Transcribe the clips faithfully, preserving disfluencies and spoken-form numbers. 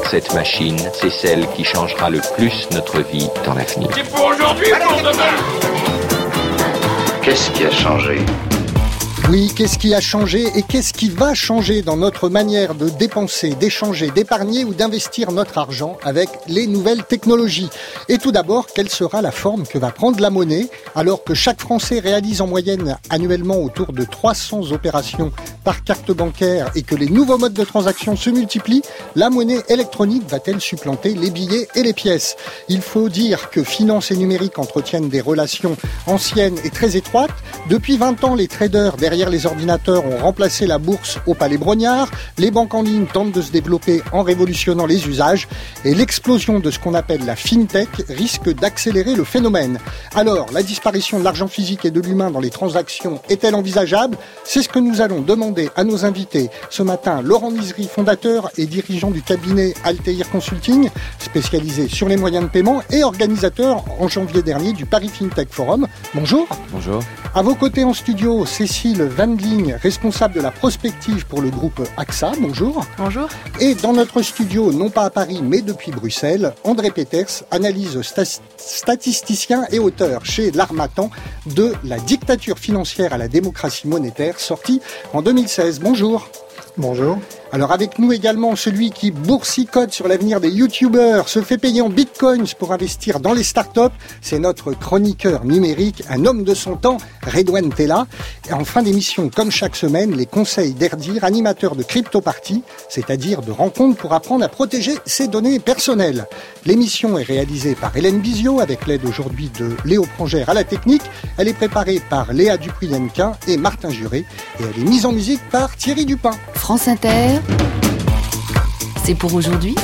Cette machine, c'est celle qui changera le plus notre vie dans l'avenir. C'est pour aujourd'hui ou pour demain? Qu'est-ce qui a changé ? Oui, qu'est-ce qui a changé et qu'est-ce qui va changer dans notre manière de dépenser, d'échanger, d'épargner ou d'investir notre argent avec les nouvelles technologies? Et tout d'abord, quelle sera la forme que va prendre la monnaie alors que chaque Français réalise en moyenne annuellement autour de trois cents opérations par carte bancaire et que les nouveaux modes de transaction se multiplient? La monnaie électronique va-t-elle supplanter les billets et les pièces? Il faut dire que finance et numérique entretiennent des relations anciennes et très étroites. Depuis vingt ans, les traders derrière les ordinateurs ont remplacé la bourse au Palais Brognard. Les banques en ligne tentent de se développer en révolutionnant les usages. Et l'explosion de ce qu'on appelle la fintech risque d'accélérer le phénomène. Alors, la disparition de l'argent physique et de l'humain dans les transactions est-elle envisageable? C'est ce que nous allons demander à nos invités. Ce matin, Laurent Nisery, fondateur et dirigeant du cabinet Altair Consulting, spécialisé sur les moyens de paiement et organisateur en janvier dernier du Paris FinTech Forum. Bonjour. Bonjour. À vos côtés en studio, Cécile Wendling, responsable de la prospective pour le groupe A X A. Bonjour. Bonjour. Et dans notre studio, non pas à Paris, mais depuis Bruxelles, André Peters, analyse sta- statisticien et auteur chez L'Harmattan de La dictature financière à la démocratie monétaire, sorti en deux mille seize. Bonjour. Bonjour. Alors avec nous également celui qui boursicote sur l'avenir des youtubeurs, se fait payer en bitcoins pour investir dans les startups, c'est notre chroniqueur numérique, un homme de son temps, Redouane Tella. Et en fin d'émission, comme chaque semaine, les conseils d'Erdir, animateur de Crypto Party, c'est-à-dire de rencontres pour apprendre à protéger ses données personnelles. L'émission est réalisée par Hélène Bizio avec l'aide aujourd'hui de Léo Prangère à la technique. Elle est préparée par Léa Dupuy-Hennequin et Martin Juré et elle est mise en musique par Thierry Dupin. France Inter, c'est pour aujourd'hui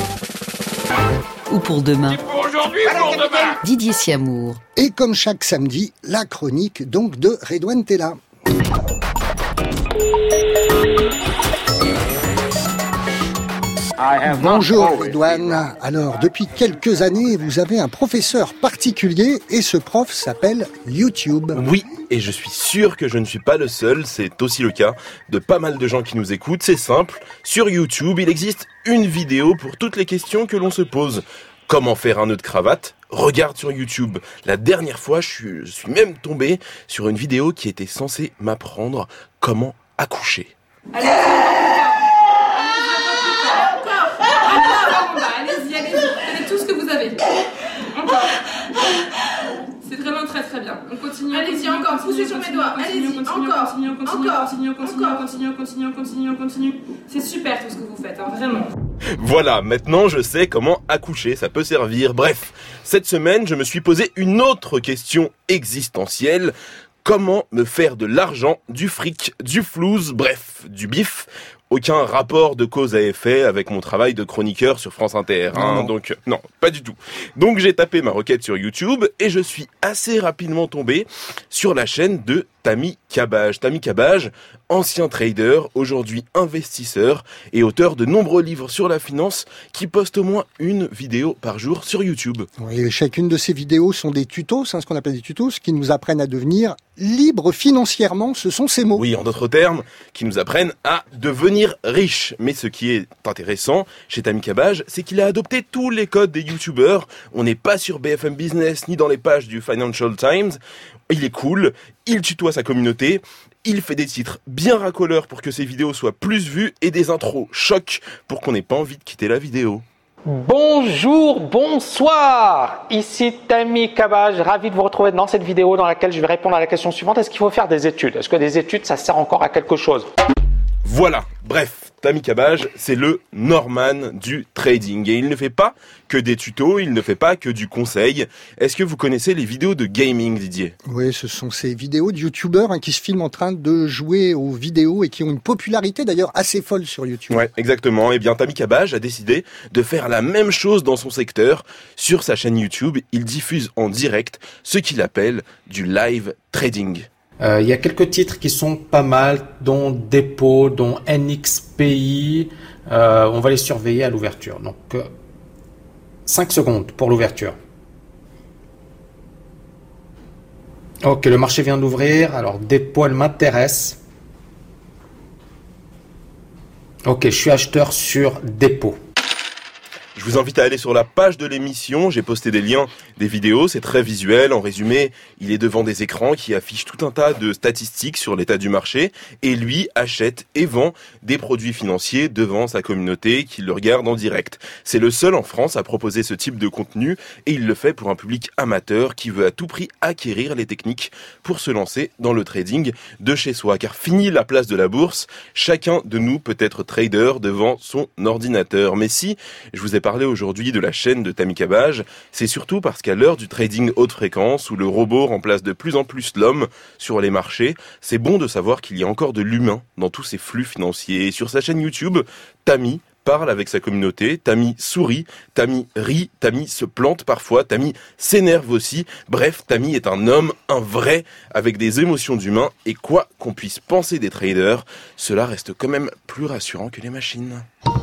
ou pour demain? C'est pour aujourd'hui ou pour demain? Didier Siamour. Et comme chaque samedi, la chronique donc de Redouane Tella. Bonjour Redouane. Alors, depuis quelques années, vous avez un professeur particulier et ce prof s'appelle YouTube. Oui, et je suis sûr que je ne suis pas le seul, c'est aussi le cas de pas mal de gens qui nous écoutent. C'est simple, sur YouTube, il existe une vidéo pour toutes les questions que l'on se pose. Comment faire un nœud de cravate? Regarde sur YouTube. La dernière fois, je suis, je suis même tombé sur une vidéo qui était censée m'apprendre comment accoucher. Allez, allez-y, allez-y, faites tout ce que vous avez. Encore. C'est vraiment très très bien. On continue. Allez-y, encore. Poussez sur mes doigts. Allez-y, encore. On continue, on continue, on continue, on continue, on continue, on continue, on continue, on continue. C'est super tout ce que vous faites, hein, vraiment. Voilà, maintenant je sais comment accoucher, ça peut servir. Bref, cette semaine, je me suis posé une autre question existentielle. Comment me faire de l'argent, du fric, du flouze, bref, du bif? Aucun rapport de cause à effet avec mon travail de chroniqueur sur France Inter. Hein, non. Donc, non, pas du tout. Donc j'ai tapé ma requête sur YouTube et je suis assez rapidement tombé sur la chaîne de Tammy Cabage. Tammy Cabage, ancien trader, aujourd'hui investisseur et auteur de nombreux livres sur la finance qui poste au moins une vidéo par jour sur YouTube. Oui, chacune de ces vidéos sont des tutos, c'est ce qu'on appelle des tutos, qui nous apprennent à devenir libres financièrement, ce sont ces mots. Oui, en d'autres termes, qui nous apprennent à devenir riches. Mais ce qui est intéressant chez Tammy Cabage, c'est qu'il a adopté tous les codes des youtubeurs. On n'est pas sur B F M Business ni dans les pages du Financial Times. Il est cool, il tutoie sa communauté, il fait des titres bien racoleurs pour que ses vidéos soient plus vues et des intros chocs pour qu'on n'ait pas envie de quitter la vidéo. Bonjour, bonsoir, ici Tammy Cabage, ravi de vous retrouver dans cette vidéo dans laquelle je vais répondre à la question suivante. Est-ce qu'il faut faire des études? Est-ce que des études, ça sert encore à quelque chose? Voilà, bref, Tammy Cabage, c'est le Norman du trading. Et il ne fait pas que des tutos, il ne fait pas que du conseil. Est-ce que vous connaissez les vidéos de gaming, Didier? Oui, ce sont ces vidéos de youtubeurs hein, qui se filment en train de jouer aux vidéos et qui ont une popularité d'ailleurs assez folle sur YouTube. Ouais, exactement. Eh bien, Tammy Cabage a décidé de faire la même chose dans son secteur. Sur sa chaîne YouTube, il diffuse en direct ce qu'il appelle du live trading. Il euh, y a quelques titres qui sont pas mal, dont Depot, dont N X P I. Euh, on va les surveiller à l'ouverture. Donc, euh, cinq secondes pour l'ouverture. Ok, le marché vient d'ouvrir. Alors, Depot, elle m'intéresse. Ok, je suis acheteur sur Depot. Je Je vous invite à aller sur la page de l'émission, j'ai posté des liens, des vidéos, c'est très visuel. En résumé, il est devant des écrans qui affichent tout un tas de statistiques sur l'état du marché et lui achète et vend des produits financiers devant sa communauté qui le regarde en direct. C'est le seul en France à proposer ce type de contenu et il le fait pour un public amateur qui veut à tout prix acquérir les techniques pour se lancer dans le trading de chez soi. Car fini la place de la bourse, chacun de nous peut être trader devant son ordinateur. Mais si je vous ai parlé aujourd'hui de la chaîne de Tammy Cabage, c'est surtout parce qu'à l'heure du trading haute fréquence, où le robot remplace de plus en plus l'homme sur les marchés, c'est bon de savoir qu'il y a encore de l'humain dans tous ces flux financiers. Et sur sa chaîne YouTube, Tammy parle avec sa communauté, Tammy sourit, Tammy rit, Tammy se plante parfois, Tammy s'énerve aussi. Bref, Tammy est un homme, un vrai, avec des émotions d'humain. Et quoi qu'on puisse penser des traders, cela reste quand même plus rassurant que les machines.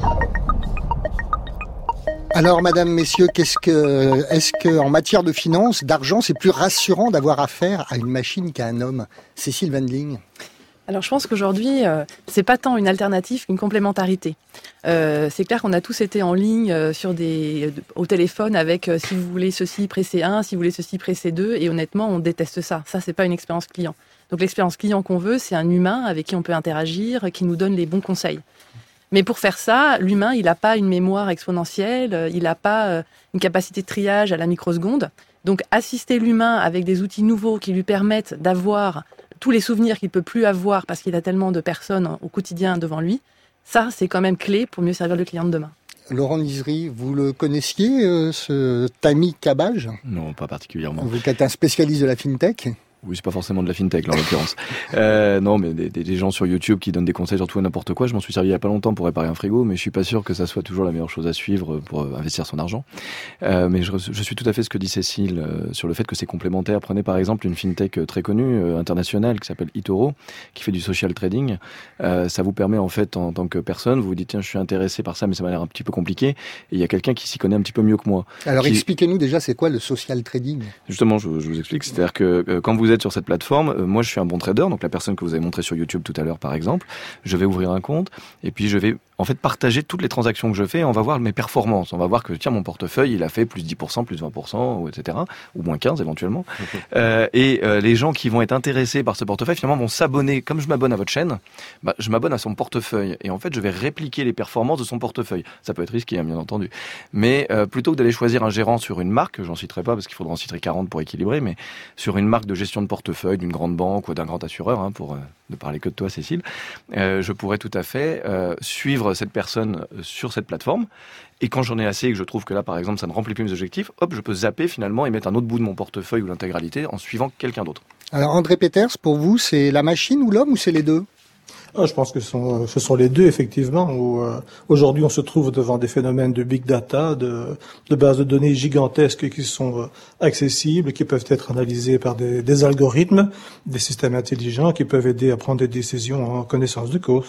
Alors, madame, messieurs, qu'est-ce que, est-ce que, en matière de finance, d'argent, c'est plus rassurant d'avoir affaire à une machine qu'à un homme? Cécile Wendling. Alors, je pense qu'aujourd'hui, euh, c'est pas tant une alternative qu'une complémentarité. Euh, c'est clair qu'on a tous été en ligne euh, sur des, au téléphone avec euh, si vous voulez ceci, pressez un, si vous voulez ceci, pressez deux, et honnêtement, on déteste ça. Ça, c'est pas une expérience client. Donc, l'expérience client qu'on veut, c'est un humain avec qui on peut interagir, qui nous donne les bons conseils. Mais pour faire ça, l'humain, il n'a pas une mémoire exponentielle, il n'a pas une capacité de triage à la microseconde. Donc, assister l'humain avec des outils nouveaux qui lui permettent d'avoir tous les souvenirs qu'il ne peut plus avoir parce qu'il a tellement de personnes au quotidien devant lui, ça, c'est quand même clé pour mieux servir le client de demain. Laurent Nisery, vous le connaissiez, euh, ce Tammy Cabage? Non, pas particulièrement. Vous êtes un spécialiste de la FinTech? Oui, c'est pas forcément de la fintech, là, en l'occurrence. Euh, non, mais des, des, des gens sur YouTube qui donnent des conseils sur tout et n'importe quoi. Je m'en suis servi il y a pas longtemps pour réparer un frigo, mais je suis pas sûr que ça soit toujours la meilleure chose à suivre pour investir son argent. Euh, mais je, je suis tout à fait ce que dit Cécile euh, sur le fait que c'est complémentaire. Prenez par exemple une fintech très connue, euh, internationale, qui s'appelle eToro, qui fait du social trading. Euh, ça vous permet, en fait, en tant que personne, vous vous dites, tiens, je suis intéressé par ça, mais ça m'a l'air un petit peu compliqué. Et il y a quelqu'un qui s'y connaît un petit peu mieux que moi. Alors, qui... expliquez-nous déjà, c'est quoi le social trading? Justement, je, je vous explique. C'est-à-dire que euh, quand vous êtes sur cette plateforme, moi, je suis un bon trader, donc la personne que vous avez montrée sur YouTube tout à l'heure, par exemple, je vais ouvrir un compte et puis je vais en fait partager toutes les transactions que je fais et on va voir mes performances. On va voir que, tiens, mon portefeuille, il a fait plus dix pour cent, plus vingt pour cent, et cetera, ou moins quinze éventuellement. euh, et euh, les gens qui vont être intéressés par ce portefeuille, finalement, vont s'abonner. Comme je m'abonne à votre chaîne, bah, je m'abonne à son portefeuille et en fait, je vais répliquer les performances de son portefeuille. Ça peut être risqué, hein, bien entendu. Mais euh, plutôt que d'aller choisir un gérant sur une marque, j'en citerai pas parce qu'il faudra en citer quarante pour équilibrer, mais sur une marque de gestion de portefeuille d'une grande banque ou d'un grand assureur, hein, pour euh, ne parler que de toi, Cécile, euh, je pourrais tout à fait euh, suivre cette personne sur cette plateforme. Et quand j'en ai assez et que je trouve que là, par exemple, ça ne remplit plus mes objectifs, hop, je peux zapper finalement et mettre un autre bout de mon portefeuille ou l'intégralité en suivant quelqu'un d'autre. Alors, André Peters, pour vous, c'est la machine ou l'homme ou c'est les deux? Ah, je pense que ce sont, ce sont les deux, effectivement. Où, euh, aujourd'hui, on se trouve devant des phénomènes de big data, de, de bases de données gigantesques qui sont euh, accessibles, qui peuvent être analysées par des, des algorithmes, des systèmes intelligents qui peuvent aider à prendre des décisions en connaissance de cause.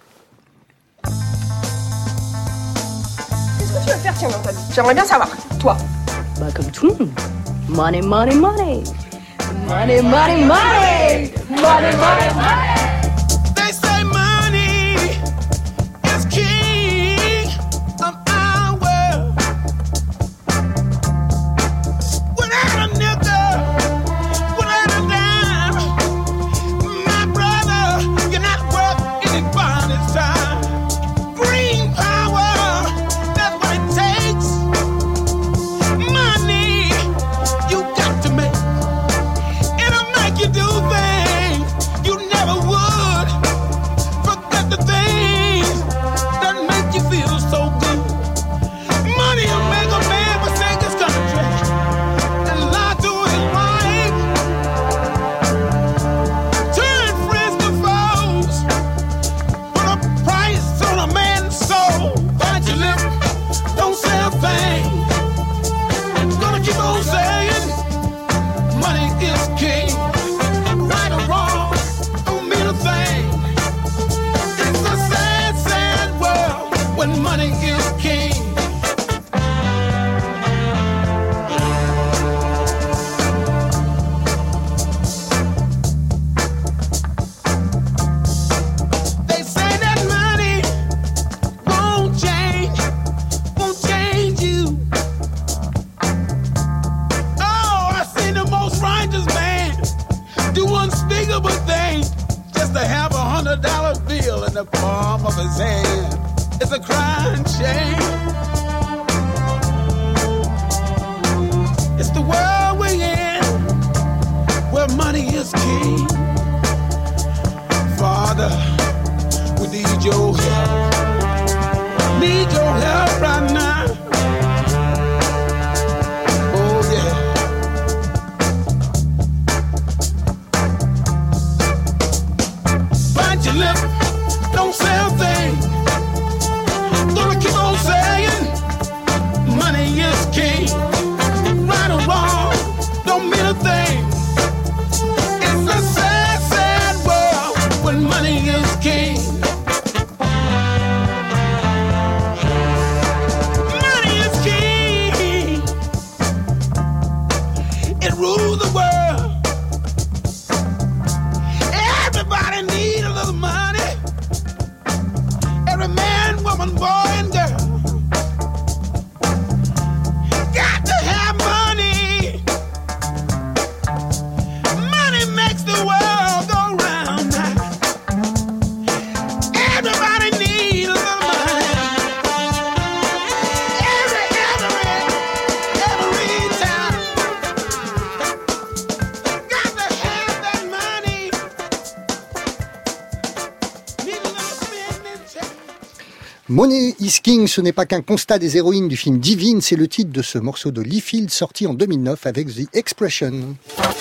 Qu'est-ce que tu veux faire, tiens, dans ta vie? J'aimerais bien savoir. Toi? Bah, comme tout le monde. Money, money, money. Money, money, money. Money, money, money. They say money is king of our world. Without a nickel, without a dime, my brother, you're not worth anybody's time. Green power, that's what it takes. Money, you got to make. It'll make you do things you never would. The things that make you feel so good. Money will make a man forsake his country and lie to his wife. Turn friends to foes. Put a price on a man's soul. Bite your lip, don't say a thing. Gonna keep on saying, money is king. Right or wrong, don't mean a thing. When money is king. They say that money won't change, won't change you. his hand. It's a crying shame. It's the world we're in, where money is king. Father, we need your help. Need your help right now. Oh yeah. Bite your lip, don't say a thing. Gonna keep on saying, money is king. Right or wrong, don't mean a thing. It's a sad, sad world when money is king. Money is king. It rules the world. Everybody need a little money. Every man, woman, boy, and girl. Got to have money. Money makes the world go round. Everybody need a little money. Every, every, every time. Got to have that money. Need a little spending check. Money is King, ce n'est pas qu'un constat des héroïnes du film Divine, c'est le titre de ce morceau de Lee Field sorti en deux mille neuf avec The Expression.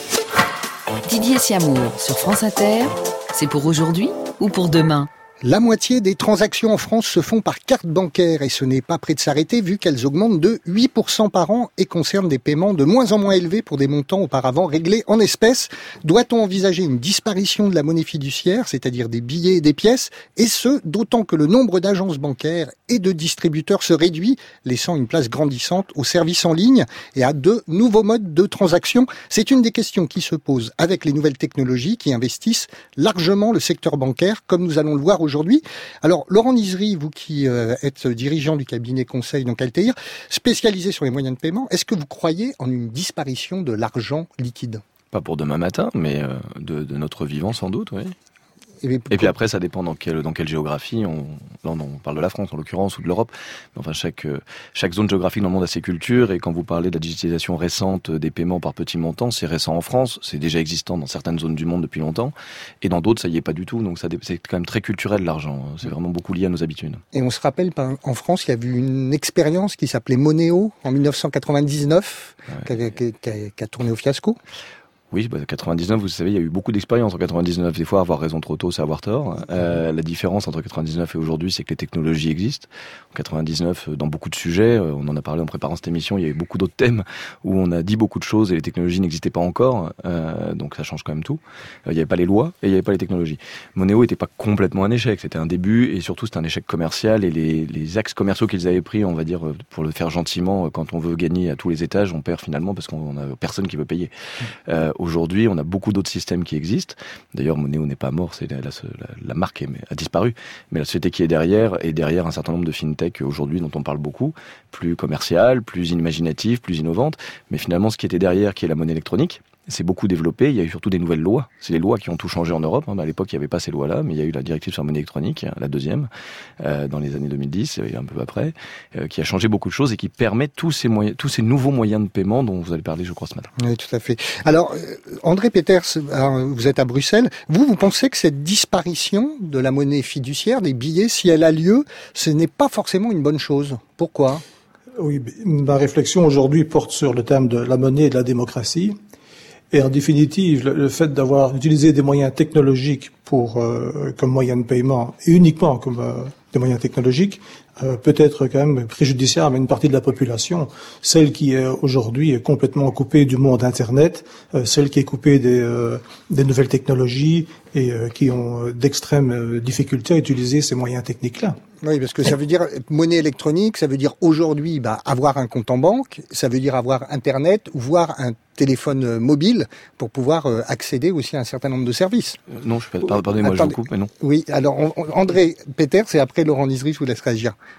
Didier Siamour sur France Inter, c'est pour aujourd'hui ou pour demain ? La moitié des transactions en France se font par carte bancaire et ce n'est pas près de s'arrêter vu qu'elles augmentent de huit pour cent par an et concernent des paiements de moins en moins élevés pour des montants auparavant réglés en espèces. Doit-on envisager une disparition de la monnaie fiduciaire, c'est-à-dire des billets et des pièces, et ce, d'autant que le nombre d'agences bancaires et de distributeurs se réduit, laissant une place grandissante aux services en ligne et à de nouveaux modes de transaction? C'est une des questions qui se posent avec les nouvelles technologies qui investissent largement le secteur bancaire, comme nous allons le voir aujourd'hui. Alors, Laurent Nisery, vous qui euh, êtes dirigeant du cabinet conseil donc Altair, spécialisé sur les moyens de paiement, est-ce que vous croyez en une disparition de l'argent liquide? Pas pour demain matin, mais euh, de, de notre vivant sans doute, oui. Et, et puis après, ça dépend dans quelle, dans quelle géographie. On, là, on parle de la France, en l'occurrence, ou de l'Europe. Mais enfin, chaque, chaque zone géographique dans le monde a ses cultures. Et quand vous parlez de la digitalisation récente des paiements par petits montants, c'est récent en France. C'est déjà existant dans certaines zones du monde depuis longtemps. Et dans d'autres, ça y est pas du tout. Donc, ça, c'est quand même très culturel, l'argent. C'est vraiment beaucoup lié à nos habitudes. Et on se rappelle, en France, il y a eu une expérience qui s'appelait Monéo en dix-neuf cent quatre-vingt-dix-neuf, ouais. qui, a, qui, a, qui a tourné au fiasco. Oui, bah, quatre-vingt-dix-neuf, vous savez, il y a eu beaucoup d'expériences en quatre-vingt-dix-neuf. Des fois, avoir raison trop tôt, c'est avoir tort. Euh, la différence entre quatre-vingt-dix-neuf et aujourd'hui, c'est que les technologies existent. En quatre-vingt-dix-neuf, dans beaucoup de sujets, on en a parlé en préparant cette émission, il y avait beaucoup d'autres thèmes où on a dit beaucoup de choses et les technologies n'existaient pas encore. Euh, donc ça change quand même tout. Euh, il n'y avait pas les lois et il n'y avait pas les technologies. Monéo n'était pas complètement un échec. C'était un début et surtout, c'était un échec commercial et les, les axes commerciaux qu'ils avaient pris, on va dire, pour le faire gentiment, quand on veut gagner à tous les étages, on perd finalement parce qu'on a personne qui veut payer. Euh, aujourd'hui, on a beaucoup d'autres systèmes qui existent. D'ailleurs, Monéo n'est pas mort, c'est la, la, la, la marque est, a disparu. Mais la société qui est derrière, est derrière un certain nombre de fintech aujourd'hui dont on parle beaucoup, plus commerciales, plus imaginatives, plus innovantes. Mais finalement, ce qui était derrière, qui est la monnaie électronique, c'est beaucoup développé. Il y a eu surtout des nouvelles lois. C'est les lois qui ont tout changé en Europe. À l'époque, il n'y avait pas ces lois-là, mais il y a eu la directive sur la monnaie électronique, la deuxième, euh, dans les années deux mille dix, un peu après, euh, qui a changé beaucoup de choses et qui permet tous ces moyens, tous ces nouveaux moyens de paiement dont vous allez parler, je crois, ce matin. Oui, tout à fait. Alors, André Peters, alors, vous êtes à Bruxelles. Vous, vous pensez que cette disparition de la monnaie fiduciaire, des billets, si elle a lieu, ce n'est pas forcément une bonne chose. Pourquoi? Oui, ma réflexion aujourd'hui porte sur le thème de la monnaie et de la démocratie. Et en définitive, le, le fait d'avoir utilisé des moyens technologiques pour euh, comme moyen de paiement, et uniquement comme euh, des moyens technologiques, euh, peut être quand même préjudiciable à une partie de la population, celle qui est aujourd'hui complètement coupée du monde Internet, euh, celle qui est coupée des, euh, des nouvelles technologies et euh, qui ont d'extrêmes difficultés à utiliser ces moyens techniques-là. Oui, parce que ça veut dire monnaie électronique, ça veut dire aujourd'hui bah, avoir un compte en banque, ça veut dire avoir Internet, voire un téléphone mobile pour pouvoir euh, accéder aussi à un certain nombre de services. Euh, non, je pardonnez-moi, je vous coupe, mais non. Oui, alors on, on, André Peters et après Laurent Nisery, je vous laisse réagir.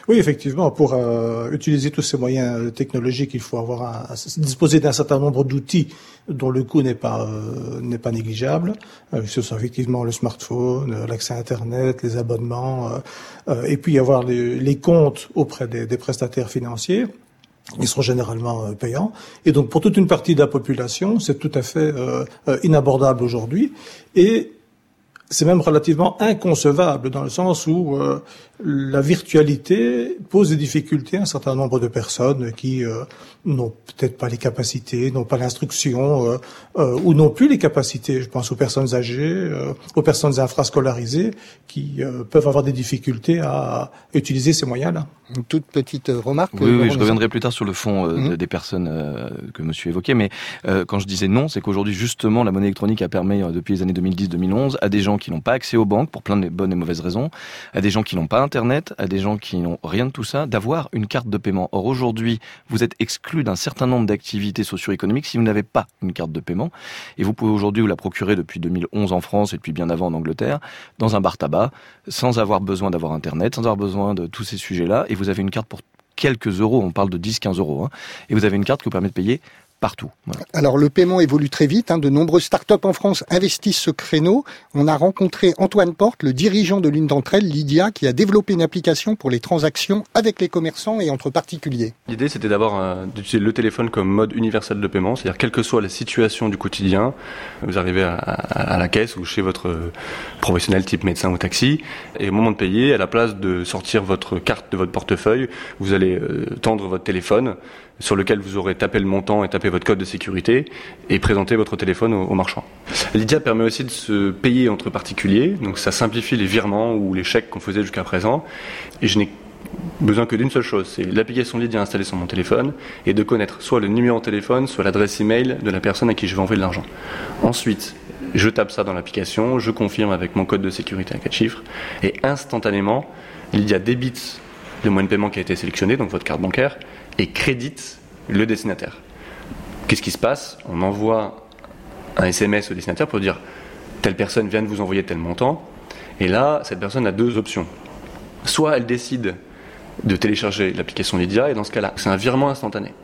Oui, effectivement, pour euh, utiliser tous ces moyens technologiques, il faut avoir un, disposer d'un certain nombre d'outils dont le coût n'est pas euh, n'est pas négligeable. Euh, ce sont effectivement le smartphone, euh, l'accès à Internet, les abonnements, euh, euh, et puis avoir les, les comptes auprès des, des prestataires financiers. Ils sont généralement euh, payants. Et donc, pour toute une partie de la population, c'est tout à fait euh, euh, inabordable aujourd'hui. Et c'est même relativement inconcevable dans le sens où euh, la virtualité pose des difficultés à un certain nombre de personnes qui euh, n'ont peut-être pas les capacités, n'ont pas l'instruction euh, euh, ou n'ont plus les capacités. Je pense aux personnes âgées, euh, aux personnes infrascolarisées qui euh, peuvent avoir des difficultés à utiliser ces moyens-là. Une toute petite remarque. Oui, oui, je reviendrai plus tard sur le fond euh, mmh. des personnes euh, que monsieur évoquait, mais euh, quand je disais non, c'est qu'aujourd'hui justement la monnaie électronique a permis euh, depuis les années deux mille dix deux mille onze à des gens qui n'ont pas accès aux banques pour plein de bonnes et mauvaises raisons, à des gens qui n'ont pas Internet, à des gens qui n'ont rien de tout ça, d'avoir une carte de paiement. Or aujourd'hui, vous êtes exclu d'un certain nombre d'activités socio-économiques si vous n'avez pas une carte de paiement, et vous pouvez aujourd'hui vous la procurer depuis deux mille onze en France et depuis bien avant en Angleterre, dans un bar tabac, sans avoir besoin d'avoir Internet, sans avoir besoin de tous ces sujets-là, et vous avez une carte pour quelques euros, on parle de dix à quinze euros, hein, et vous avez une carte qui vous permet de payer partout. Voilà. Alors le paiement évolue très vite, hein, de nombreuses startups en France investissent ce créneau. On a rencontré Antoine Porte, le dirigeant de l'une d'entre elles, Lydia, qui a développé une application pour les transactions avec les commerçants et entre particuliers. L'idée c'était d'abord euh, d'utiliser le téléphone comme mode universel de paiement, c'est-à-dire quelle que soit la situation du quotidien, vous arrivez à, à, à la caisse ou chez votre euh, professionnel type médecin ou taxi, et au moment de payer, à la place de sortir votre carte de votre portefeuille, vous allez euh, tendre votre téléphone sur lequel vous aurez tapé le montant et tapé votre code de sécurité et présenter votre téléphone au, au marchand. Lydia permet aussi de se payer entre particuliers, donc ça simplifie les virements ou les chèques qu'on faisait jusqu'à présent. Et je n'ai besoin que d'une seule chose, c'est l'application Lydia installée sur mon téléphone et de connaître soit le numéro de téléphone, soit l'adresse email de la personne à qui je vais envoyer de l'argent. Ensuite, je tape ça dans l'application, je confirme avec mon code de sécurité à quatre chiffres et instantanément, Lydia débite le moyen de paiement qui a été sélectionné, donc votre carte bancaire, et crédite le destinataire. Qu'est-ce qui se passe ? On envoie un S M S au destinataire pour dire telle personne vient de vous envoyer tel montant, et là, cette personne a deux options. Soit elle décide de télécharger l'application Lydia, et dans ce cas-là, c'est un virement instantané.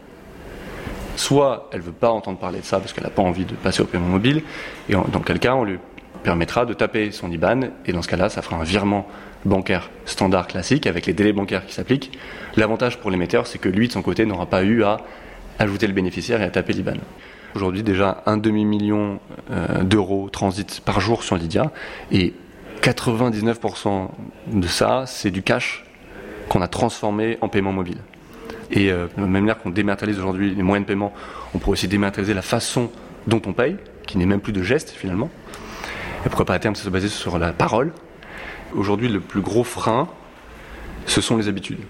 Soit elle ne veut pas entendre parler de ça parce qu'elle n'a pas envie de passer au paiement mobile, et dans quel cas on lui permettra de taper son I B A N, et dans ce cas-là, ça fera un virement bancaire standard classique avec les délais bancaires qui s'appliquent. L'avantage pour l'émetteur, c'est que lui, de son côté, n'aura pas eu à ajouter le bénéficiaire et à taper l'I B A N. Aujourd'hui, déjà, un demi-million euh, d'euros transitent par jour sur Lydia, et quatre-vingt-dix-neuf pour cent de ça, c'est du cash qu'on a transformé en paiement mobile. Et euh, de la même manière qu'on dématérialise aujourd'hui les moyens de paiement, on pourrait aussi dématérialiser la façon dont on paye, qui n'est même plus de geste finalement. Et pourquoi pas à terme, ça se baser sur la parole. Aujourd'hui, le plus gros frein, ce sont les habitudes.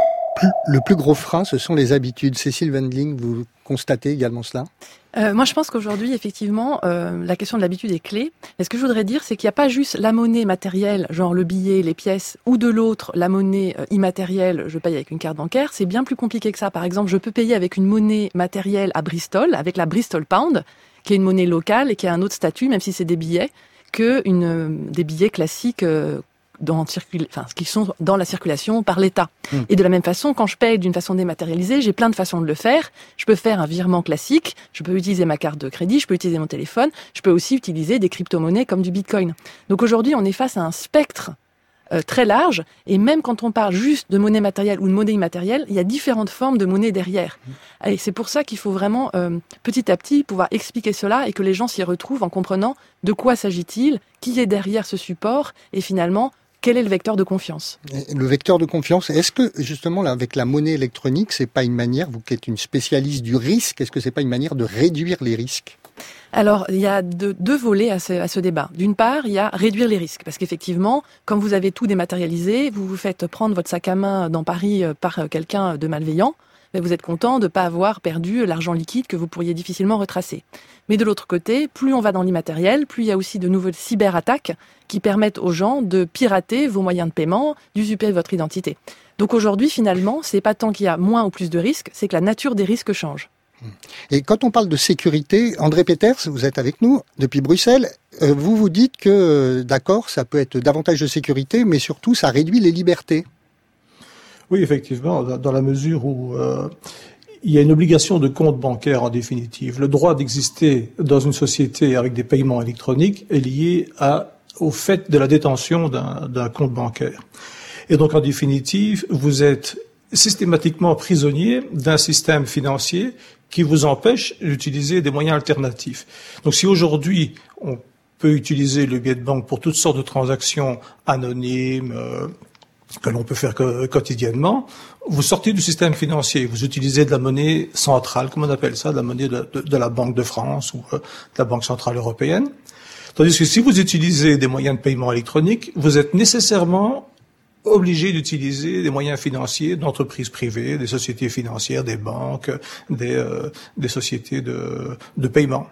Le plus gros frein, ce sont les habitudes. Cécile Wendling, vous constatez également cela ? Euh, moi, je pense qu'aujourd'hui, effectivement, euh, la question de l'habitude est clé. Et ce que je voudrais dire, c'est qu'il n'y a pas juste la monnaie matérielle, genre le billet, les pièces, ou de l'autre, la monnaie euh, immatérielle, je paye avec une carte bancaire. C'est bien plus compliqué que ça. Par exemple, je peux payer avec une monnaie matérielle à Bristol, avec la Bristol Pound, qui est une monnaie locale et qui a un autre statut, même si c'est des billets, que une, euh, des billets classiques euh, dans circul... enfin, qui sont dans la circulation par l'État. Mmh. Et de la même façon, quand je paye d'une façon dématérialisée, j'ai plein de façons de le faire. Je peux faire un virement classique, je peux utiliser ma carte de crédit, je peux utiliser mon téléphone, je peux aussi utiliser des crypto-monnaies comme du Bitcoin. Donc aujourd'hui, on est face à un spectre euh, très large, et même quand on parle juste de monnaie matérielle ou de monnaie immatérielle, il y a différentes formes de monnaie derrière. Mmh. Et c'est pour ça qu'il faut vraiment, euh, petit à petit, pouvoir expliquer cela et que les gens s'y retrouvent en comprenant de quoi s'agit-il, qui est derrière ce support, et finalement, quel est le vecteur de confiance ? Le vecteur de confiance, est-ce que justement là, avec la monnaie électronique, c'est pas une manière, vous qui êtes une spécialiste du risque, est-ce que c'est pas une manière de réduire les risques ? Alors, il y a deux, deux volets à ce, à ce débat. D'une part, il y a réduire les risques, parce qu'effectivement, quand vous avez tout dématérialisé, vous vous faites prendre votre sac à main dans Paris par quelqu'un de malveillant, mais vous êtes content de ne pas avoir perdu l'argent liquide que vous pourriez difficilement retracer. Mais de l'autre côté, plus on va dans l'immatériel, plus il y a aussi de nouvelles cyberattaques qui permettent aux gens de pirater vos moyens de paiement, d'usurper votre identité. Donc aujourd'hui, finalement, c'est pas tant qu'il y a moins ou plus de risques, c'est que la nature des risques change. Et quand on parle de sécurité, André Peters, vous êtes avec nous depuis Bruxelles, vous vous dites que, d'accord, ça peut être davantage de sécurité, mais surtout, ça réduit les libertés. Oui, effectivement, dans la mesure où euh, il y a une obligation de compte bancaire en définitive. Le droit d'exister dans une société avec des paiements électroniques est lié à, au fait de la détention d'un, d'un compte bancaire. Et donc, en définitive, vous êtes systématiquement prisonnier d'un système financier qui vous empêche d'utiliser des moyens alternatifs. Donc, si aujourd'hui, on peut utiliser le billet de banque pour toutes sortes de transactions anonymes, euh, que l'on peut faire que, quotidiennement, vous sortez du système financier, vous utilisez de la monnaie centrale, comme on appelle ça, de la monnaie de, de, de la Banque de France ou euh, de la Banque centrale européenne. Tandis que si vous utilisez des moyens de paiement électroniques, vous êtes nécessairement obligé d'utiliser des moyens financiers d'entreprises privées, des sociétés financières, des banques, des, euh, des sociétés de, de paiement.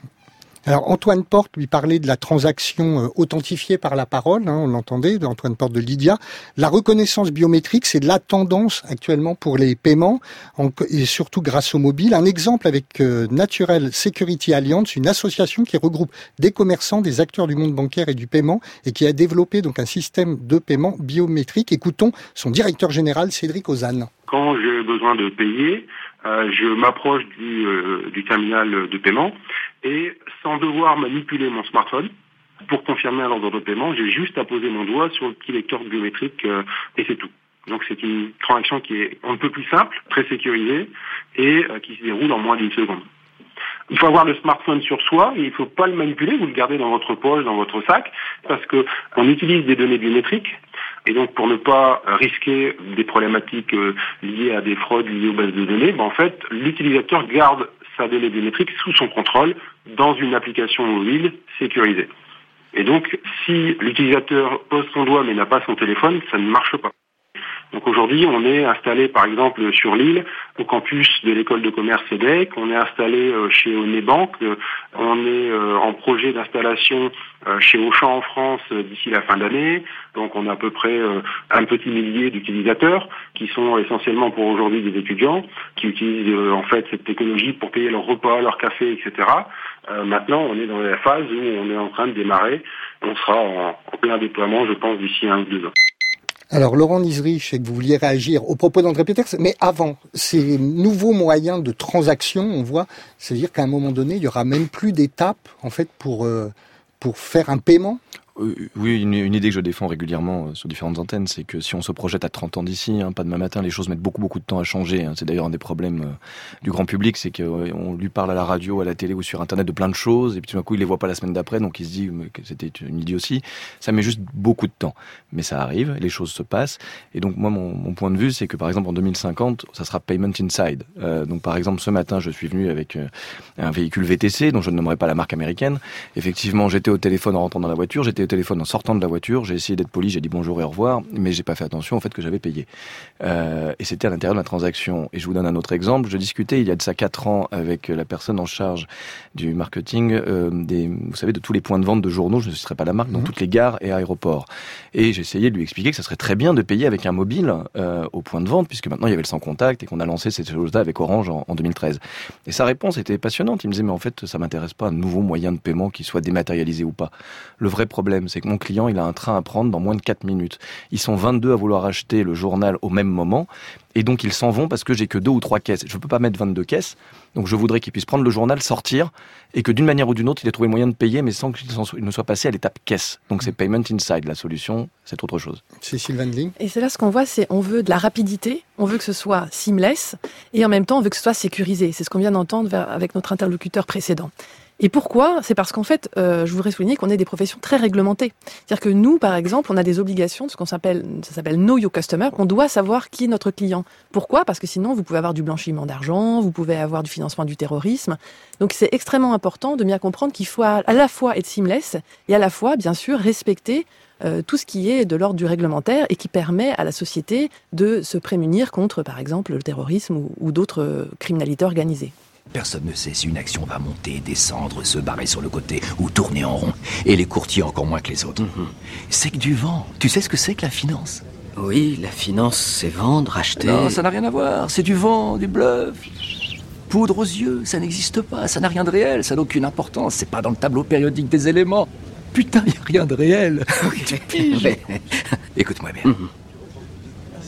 Alors Antoine Porte lui parlait de la transaction authentifiée par la parole, hein, on l'entendait, d'Antoine Porte de Lydia. La reconnaissance biométrique, c'est de la tendance actuellement pour les paiements, en, et surtout grâce au mobile. Un exemple avec euh, Natural Security Alliance, une association qui regroupe des commerçants, des acteurs du monde bancaire et du paiement, et qui a développé donc un système de paiement biométrique. Écoutons son directeur général, Cédric Ozanne. Quand j'ai besoin de payer, euh, je m'approche du, euh, du terminal de paiement et sans devoir manipuler mon smartphone pour confirmer un ordre de paiement, j'ai juste à poser mon doigt sur le petit lecteur biométrique euh, et c'est tout. Donc c'est une transaction qui est un peu plus simple, très sécurisée et euh, qui se déroule en moins d'une seconde. Il faut avoir le smartphone sur soi et il ne faut pas le manipuler, vous le gardez dans votre poche, dans votre sac, parce que on utilise des données biométriques. Et donc, pour ne pas risquer des problématiques euh, liées à des fraudes liées aux bases de données, ben, en fait, l'utilisateur garde sa donnée biométrique sous son contrôle dans une application mobile sécurisée. Et donc, si l'utilisateur pose son doigt mais n'a pas son téléphone, ça ne marche pas. Donc aujourd'hui, on est installé par exemple sur l'île, au campus de l'école de commerce E D E C, on est installé chez Onebank, on est en projet d'installation chez Auchan en France d'ici la fin d'année. Donc on a à peu près un petit millier d'utilisateurs qui sont essentiellement pour aujourd'hui des étudiants qui utilisent en fait cette technologie pour payer leur repas, leur café, et cetera. Euh, maintenant, on est dans la phase où on est en train de démarrer. On sera en, en plein déploiement, je pense, d'ici un ou deux ans. Alors, Laurent Nisri, je sais que vous vouliez réagir au propos d'André Peters, mais avant, ces nouveaux moyens de transaction, on voit, c'est-à-dire qu'à un moment donné, il y aura même plus d'étapes, en fait, pour, euh, pour faire un paiement. Oui, une, une idée que je défends régulièrement sur différentes antennes, c'est que si on se projette à trente ans d'ici, hein, pas demain matin, les choses mettent beaucoup beaucoup de temps à changer. Hein. C'est d'ailleurs un des problèmes euh, du grand public, c'est qu'on lui parle à la radio, à la télé ou sur Internet de plein de choses, et puis tout d'un coup il les voit pas la semaine d'après, donc il se dit que c'était une idiotie. Ça met juste beaucoup de temps, mais ça arrive, les choses se passent. Et donc moi, mon, mon point de vue, c'est que par exemple en deux mille cinquante, ça sera Payment Inside. Euh, donc par exemple ce matin, je suis venu avec euh, un véhicule V T C, dont je ne nommerai pas la marque américaine. Effectivement, j'étais au téléphone en rentrant dans la voiture, j'étais au téléphone en sortant de la voiture, j'ai essayé d'être poli, j'ai dit bonjour et au revoir, mais j'ai pas fait attention au fait que j'avais payé. Euh, et c'était à l'intérieur de la transaction. Et je vous donne un autre exemple. Je discutais il y a de ça quatre ans avec la personne en charge du marketing, euh, des, vous savez, de tous les points de vente de journaux, je ne citerai pas la marque, dans mmh. toutes les gares et aéroports. Et j'ai essayé de lui expliquer que ça serait très bien de payer avec un mobile euh, au point de vente, puisque maintenant il y avait le sans contact et qu'on a lancé cette chose-là avec Orange en, en deux mille treize. Et sa réponse était passionnante. Il me disait, mais en fait, ça m'intéresse pas un nouveau moyen de paiement qui soit dématérialisé ou pas. Le vrai problème, c'est que mon client, il a un train à prendre dans moins de quatre minutes. Ils sont vingt-deux à vouloir acheter le journal au même moment, et donc ils s'en vont parce que j'ai que deux ou trois caisses. Je ne peux pas mettre vingt-deux caisses, donc je voudrais qu'ils puissent prendre le journal, sortir, et que d'une manière ou d'une autre, il ait trouvé moyen de payer, mais sans qu'il ne soit passé à l'étape caisse. Donc c'est Payment Inside. La solution, c'est autre chose. C'est Sylvain Dling. Et c'est là ce qu'on voit, c'est on veut de la rapidité, on veut que ce soit seamless, et en même temps, on veut que ce soit sécurisé. C'est ce qu'on vient d'entendre avec notre interlocuteur précédent. Et pourquoi ? C'est parce qu'en fait, euh, je voudrais souligner qu'on est des professions très réglementées. C'est-à-dire que nous, par exemple, on a des obligations de ce qu'on s'appelle, ça s'appelle Know Your Customer. On doit savoir qui est notre client. Pourquoi ? Parce que sinon, vous pouvez avoir du blanchiment d'argent, vous pouvez avoir du financement du terrorisme. Donc, c'est extrêmement important de bien comprendre qu'il faut à la fois être seamless et à la fois, bien sûr, respecter euh, tout ce qui est de l'ordre du réglementaire et qui permet à la société de se prémunir contre, par exemple, le terrorisme ou, ou d'autres euh, criminalités organisées. Personne ne sait si une action va monter, descendre, se barrer sur le côté ou tourner en rond. Et les courtiers encore moins que les autres. Mm-hmm. C'est que du vent. Tu sais ce que c'est que la finance ? Oui, la finance, c'est vendre, acheter... Non, ça n'a rien à voir. C'est du vent, du bluff. Poudre aux yeux, ça n'existe pas. Ça n'a rien de réel, ça n'a aucune importance. C'est pas dans le tableau périodique des éléments. Putain, il n'y a rien de réel. Okay. Tu piges. Ouais. Écoute-moi bien. Mm-hmm.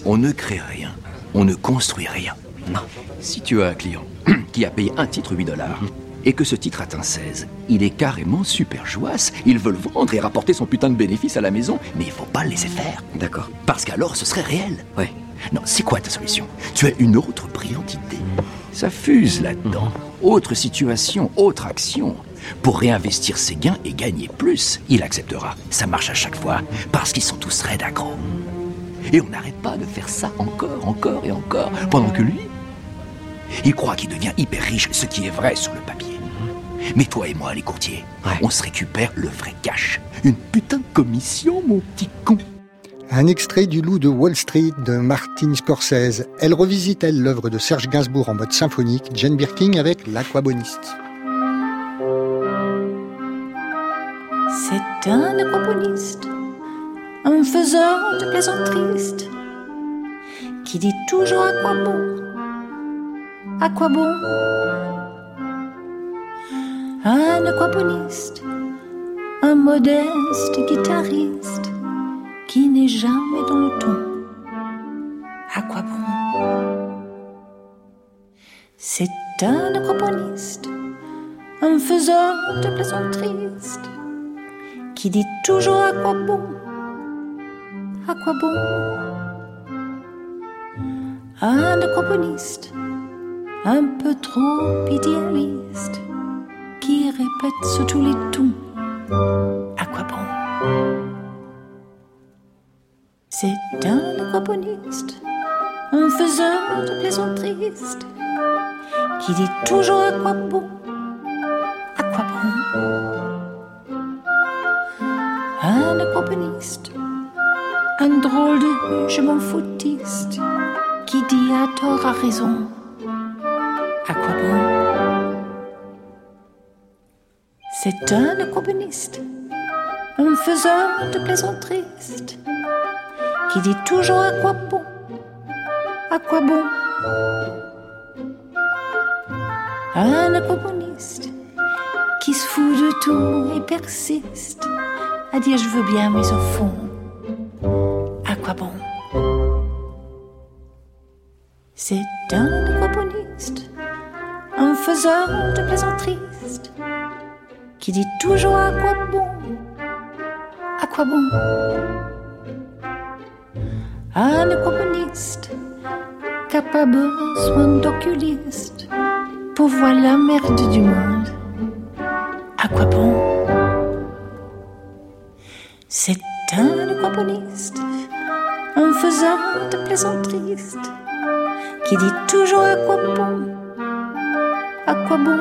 On ne crée rien. On ne construit rien. Non. Si tu as un client qui a payé un titre huit dollars et que ce titre atteint seize, il est carrément super jouasse. Il veut le vendre et rapporter son putain de bénéfice à la maison. Mais il faut pas le laisser faire. D'accord. Parce qu'alors ce serait réel. Ouais. Non, c'est quoi ta solution? Tu as une autre brillante idée. Ça fuse là-dedans. Autre situation, autre action. Pour réinvestir ses gains et gagner plus, il acceptera. Ça marche à chaque fois, parce qu'ils sont tous raides accros. Et on n'arrête pas de faire ça encore, encore et encore, pendant que lui, il croit qu'il devient hyper riche, ce qui est vrai sur le papier. Mais toi et moi, les courtiers, ouais. on se récupère le vrai cash. Une putain de commission, mon petit con. Un extrait du Loup de Wall Street de Martin Scorsese. Elle revisite, elle, l'œuvre de Serge Gainsbourg en mode symphonique, Jane Birkin avec L'Aquaboniste. C'est un aquaboniste, un faiseur de plaisanteries, qui dit toujours à quoi bon, à quoi bon. Un aquaboniste, un modeste guitariste, qui n'est jamais dans le ton. À quoi bon? C'est un aquaboniste, un faiseur de plaisanteries, qui dit toujours à quoi bon, à quoi bon. Un aquaboniste, un peu trop idéaliste, qui répète sur tous les tons, à quoi bon. C'est un aquaboniste, un faiseur de plaisanteries, qui dit toujours à quoi bon, à quoi bon. Un aquaboniste, un drôle de je m'en foutiste, qui dit à tort, à raison, à quoi bon. C'est un aquaboniste, un faiseur de plaisanteries, qui dit toujours à quoi bon, à quoi bon. Un aquaboniste, qui se fout de tout et persiste à dire je veux bien mais au fond, à quoi bon. C'est un aquaboniste, un faiseur de plaisanteries, qui dit toujours à quoi bon, à quoi bon. Un aquaboniste, qui n'a pas besoin d'oculiste pour voir la merde du monde, à quoi bon. C'est un aquaboniste, un faiseur de plaisanteries, qui dit toujours à quoi bon, à quoi bon.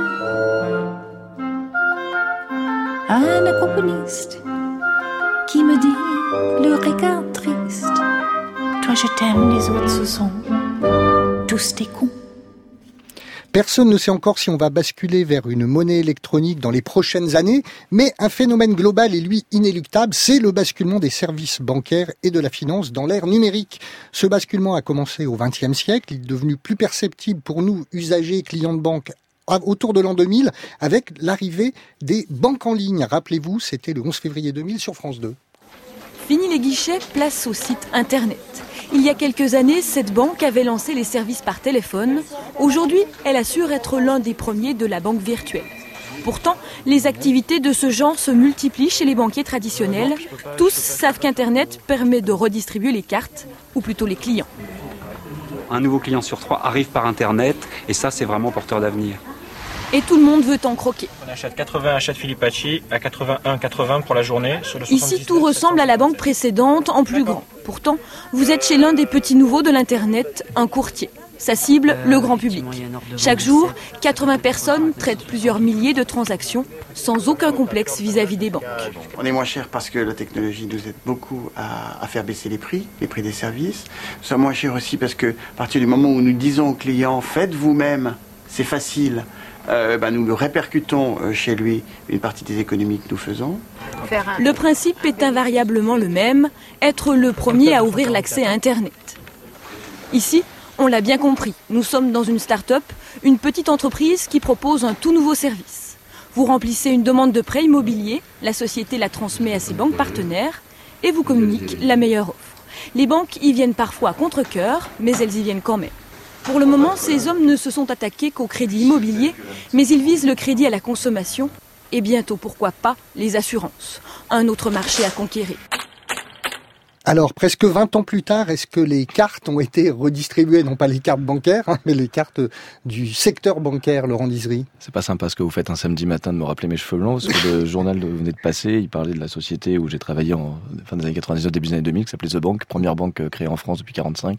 Un aquaboniste, qui me dit le regard triste, toi je t'aime, les autres ce sont tous des cons. Personne ne sait encore si on va basculer vers une monnaie électronique dans les prochaines années, mais un phénomène global et lui inéluctable, c'est le basculement des services bancaires et de la finance dans l'ère numérique. Ce basculement a commencé au vingtième siècle, il est devenu plus perceptible pour nous, usagers et clients de banque, autour de l'an deux mille, avec l'arrivée des banques en ligne. Rappelez-vous, c'était le onze février deux mille sur France deux. Fini les guichets, place au site internet. Il y a quelques années, cette banque avait lancé les services par téléphone. Aujourd'hui, elle assure être l'un des premiers de la banque virtuelle. Pourtant, les activités de ce genre se multiplient chez les banquiers traditionnels. Tous savent qu'Internet permet de redistribuer les cartes, ou plutôt les clients. Un nouveau client sur trois arrive par Internet, et ça, c'est vraiment porteur d'avenir. Et tout le monde veut en croquer. On achète quatre-vingts achats de Filipacci à quatre-vingt-un quatre-vingts pour la journée. Sur le Ici, tout ressemble à la banque précédente en plus grand. Pourtant, vous êtes chez l'un des petits nouveaux de l'Internet, un courtier. Sa cible, euh, le grand public. Chaque jour, quatre-vingts personnes traitent plusieurs milliers de transactions sans aucun complexe vis-à-vis des banques. On est moins cher parce que la technologie nous aide beaucoup à, à faire baisser les prix, les prix des services. Nous sommes moins chers aussi parce que à partir du moment où nous disons aux clients, faites vous-même, c'est facile, euh, bah nous le répercutons euh, chez lui une partie des économies que nous faisons. Le principe est invariablement le même, être le premier à ouvrir l'accès à Internet. Ici, on l'a bien compris, nous sommes dans une start-up, une petite entreprise qui propose un tout nouveau service. Vous remplissez une demande de prêt immobilier, la société la transmet à ses banques partenaires et vous communique la meilleure offre. Les banques y viennent parfois à contre-cœur, mais elles y viennent quand même. Pour le moment, ces hommes ne se sont attaqués qu'au crédit immobilier, mais ils visent le crédit à la consommation et bientôt, pourquoi pas, les assurances. Un autre marché à conquérir. Alors, presque vingt ans plus tard, est-ce que les cartes ont été redistribuées, non pas les cartes bancaires, hein, mais les cartes du secteur bancaire, Laurent Dizery? C'est pas sympa ce que vous faites un samedi matin de me rappeler mes cheveux blancs, parce que le journal venait de passer, il parlait de la société où j'ai travaillé en fin des années quatre-vingt-dix-neuf, début des années deux mille, qui s'appelait The Bank, première banque créée en France depuis quarante-cinq.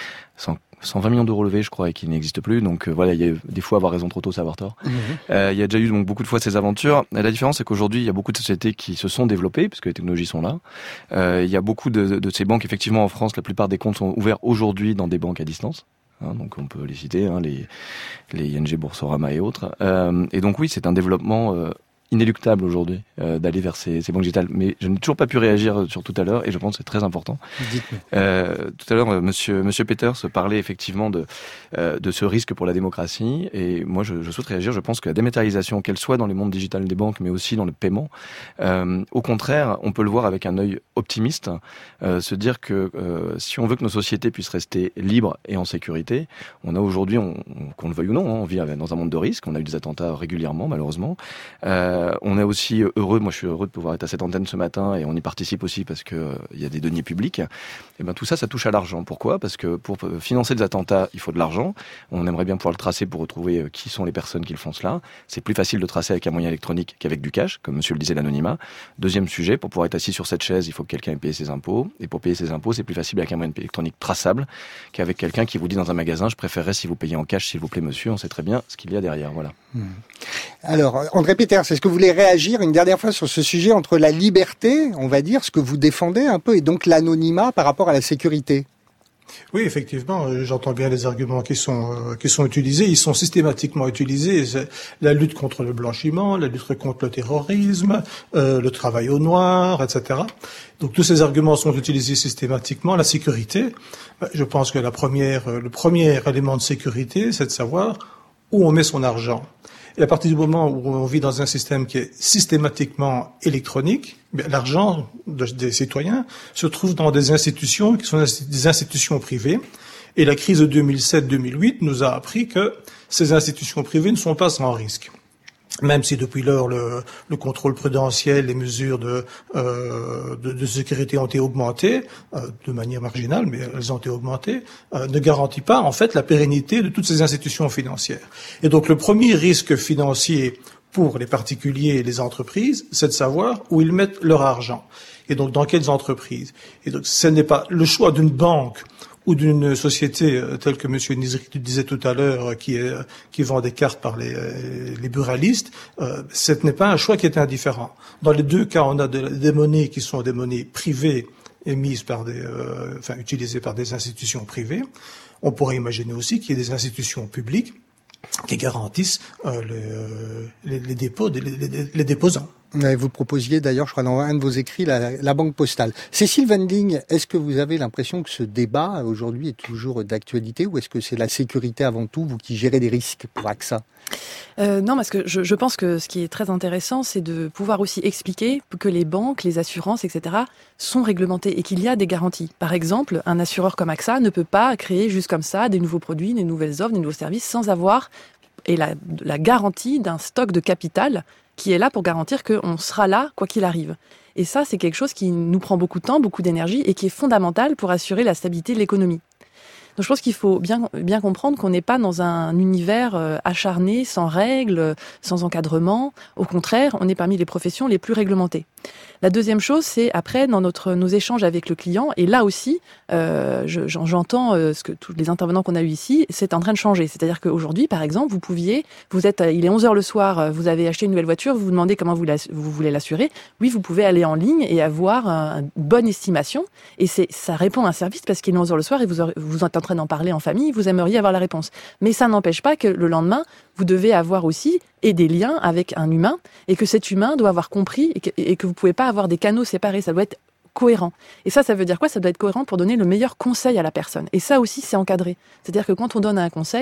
cent vingt millions d'euros levés, je crois, et qui n'existe plus. Donc euh, voilà, il y a des fois avoir raison trop tôt, c'est avoir tort. Mmh. Euh, il y a déjà eu donc beaucoup de fois ces aventures. Et la différence, c'est qu'aujourd'hui, il y a beaucoup de sociétés qui se sont développées, puisque les technologies sont là. Euh, il y a beaucoup de, de ces banques, effectivement, en France, la plupart des comptes sont ouverts aujourd'hui dans des banques à distance. Hein, donc on peut les citer, hein, les, les I N G, Boursorama et autres. Euh, et donc oui, c'est un développement euh, inéluctable aujourd'hui euh, d'aller vers ces, ces banques digitales. Mais je n'ai toujours pas pu réagir sur tout à l'heure et je pense que c'est très important. Dites-moi. Euh, tout à l'heure, euh, monsieur, monsieur Peters parlait effectivement de, euh, de ce risque pour la démocratie et moi je, je souhaite réagir. Je pense que la dématérialisation, qu'elle soit dans les mondes digitales des banques mais aussi dans le paiement, euh, au contraire, on peut le voir avec un œil optimiste, euh, se dire que euh, si on veut que nos sociétés puissent rester libres et en sécurité, on a aujourd'hui, on, on, qu'on le veuille ou non, hein, on vit dans un monde de risques, on a eu des attentats régulièrement malheureusement. Euh, on est aussi heureux, moi je suis heureux de pouvoir être à cette antenne ce matin et on y participe aussi parce que euh, il y a des deniers publics. Et ben tout ça, ça touche à l'argent. Pourquoi ? Parce que pour financer des attentats, il faut de l'argent. On aimerait bien pouvoir le tracer pour retrouver euh, qui sont les personnes qui le font cela. C'est plus facile de tracer avec un moyen électronique qu'avec du cash, comme monsieur le disait, l'anonymat. Deuxième sujet, pour pouvoir être assis sur cette chaise, il faut que quelqu'un ait payé ses impôts. Et pour payer ses impôts, c'est plus facile avec un moyen électronique traçable qu'avec quelqu'un qui vous dit dans un magasin, je préférerais si vous payez en cash, s'il vous plaît monsieur, on sait très bien ce qu'il y a derrière. Voilà. Mmh. Alors, André Peters, est-ce que vous voulez réagir une dernière fois sur ce sujet entre la liberté, on va dire, ce que vous défendez un peu, et donc l'anonymat par rapport à la sécurité ? Oui, effectivement, j'entends bien les arguments qui sont euh, qui sont utilisés. Ils sont systématiquement utilisés. C'est la lutte contre le blanchiment, la lutte contre le terrorisme, euh, le travail au noir, et cetera. Donc tous ces arguments sont utilisés systématiquement. La sécurité, je pense que la première, le premier élément de sécurité, c'est de savoir où on met son argent. Et à partir du moment où on vit dans un système qui est systématiquement électronique, l'argent de, des citoyens se trouve dans des institutions qui sont des institutions privées. Et la crise de deux mille sept deux mille huit nous a appris que ces institutions privées ne sont pas sans risque. Même si depuis lors le, le contrôle prudentiel, les mesures de, euh, de, de sécurité ont été augmentées euh, de manière marginale, mais elles ont été augmentées, euh, ne garantit pas en fait la pérennité de toutes ces institutions financières. Et donc le premier risque financier pour les particuliers et les entreprises, c'est de savoir où ils mettent leur argent et donc dans quelles entreprises. Et donc ce n'est pas le choix d'une banque ou d'une société euh, telle que monsieur Dizery disait tout à l'heure, euh, qui, est, euh, qui vend des cartes par les, euh, les buralistes, euh, ce n'est pas un choix qui est indifférent. Dans les deux cas, on a de, des monnaies qui sont des monnaies privées émises par des, euh, enfin utilisées par des institutions privées. On pourrait imaginer aussi qu'il y ait des institutions publiques qui garantissent euh, les, euh, les, les dépôts, les, les, les déposants. Vous proposiez d'ailleurs, je crois, dans un de vos écrits, la, la banque postale. Cécile Wendling, est-ce que vous avez l'impression que ce débat, aujourd'hui, est toujours d'actualité, ou est-ce que c'est la sécurité avant tout, vous qui gérez des risques pour A X A ? Euh, non, parce que je, je pense que ce qui est très intéressant, c'est de pouvoir aussi expliquer que les banques, les assurances, et cetera, sont réglementées et qu'il y a des garanties. Par exemple, un assureur comme A X A ne peut pas créer juste comme ça des nouveaux produits, des nouvelles offres, des nouveaux services sans avoir et la, la garantie d'un stock de capital qui est là pour garantir qu'on sera là quoi qu'il arrive. Et ça, c'est quelque chose qui nous prend beaucoup de temps, beaucoup d'énergie et qui est fondamental pour assurer la stabilité de l'économie. Donc je pense qu'il faut bien, bien comprendre qu'on n'est pas dans un univers euh, acharné, sans règles, sans encadrement. Au contraire, on est parmi les professions les plus réglementées. La deuxième chose, c'est après, dans notre, nos échanges avec le client, et là aussi, euh, je, j'entends euh, ce que tous les intervenants qu'on a eu ici, c'est en train de changer. C'est-à-dire qu'aujourd'hui, par exemple, vous pouviez, vous êtes, il est onze heures le soir, vous avez acheté une nouvelle voiture, vous vous demandez comment vous, vous voulez l'assurer. Oui, vous pouvez aller en ligne et avoir un, une bonne estimation. Et c'est, ça répond à un service parce qu'il est onze heures le soir et vous, aurez, vous êtes en train d'en parler en famille, vous aimeriez avoir la réponse. Mais ça n'empêche pas que le lendemain, vous devez avoir aussi et des liens avec un humain et que cet humain doit avoir compris et que, et que vous pouvez pas avoir des canaux séparés, ça doit être cohérent. Et ça, ça veut dire quoi ? Ça doit être cohérent pour donner le meilleur conseil à la personne. Et ça aussi, c'est encadré. C'est-à-dire que quand on donne un conseil,